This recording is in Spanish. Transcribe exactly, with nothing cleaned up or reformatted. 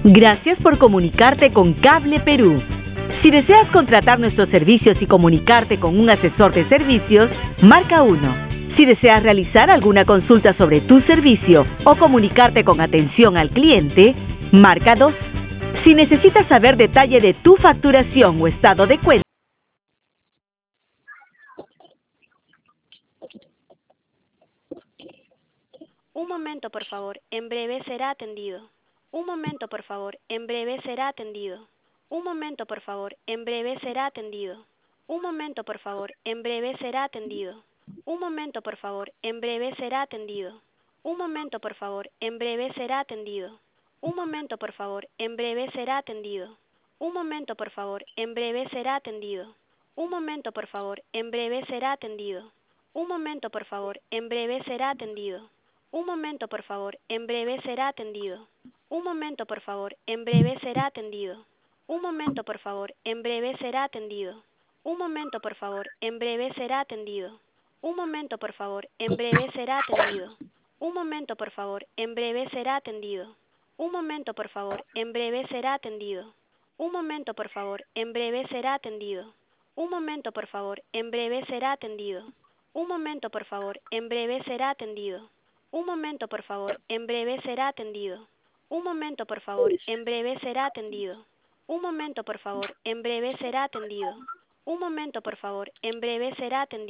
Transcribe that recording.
Gracias por comunicarte con Cable Perú. Si deseas contratar nuestros servicios y comunicarte con un asesor de servicios, marca uno. Si deseas realizar alguna consulta sobre tu servicio o comunicarte con atención al cliente, marca dos. Si necesitas saber detalle de tu facturación o estado de cuenta, Un momento, por favor. En breve será atendido. Un momento, por favor. En breve será atendido. Un momento, por favor. En breve será atendido. Un momento, por favor. En breve será atendido. Un momento, por favor. En breve será atendido. Un momento, por favor. En breve será atendido. Un momento, por favor. En breve será atendido. Un momento, por favor. En breve será atendido. Un momento, por favor. En breve será atendido. Un momento, por favor. En breve será atendido. Un momento, por favor. En breve será atendido. Un momento, por favor. En breve será atendido. Un momento, por favor. En breve será atendido. Un momento, por favor. En breve será atendido. Un momento, por favor. En breve será atendido. Un momento, por favor. En breve será atendido. Un momento, por favor. En breve será atendido. Un momento, por favor. En breve será atendido. Un momento, por favor. En breve será atendido. Un momento, por favor. En breve será atendido. Un momento, por favor. En breve será atendido. Un momento, por favor. En breve será atendido. Un momento, por favor. En breve será atendido. Un momento, por favor. En breve será atendido.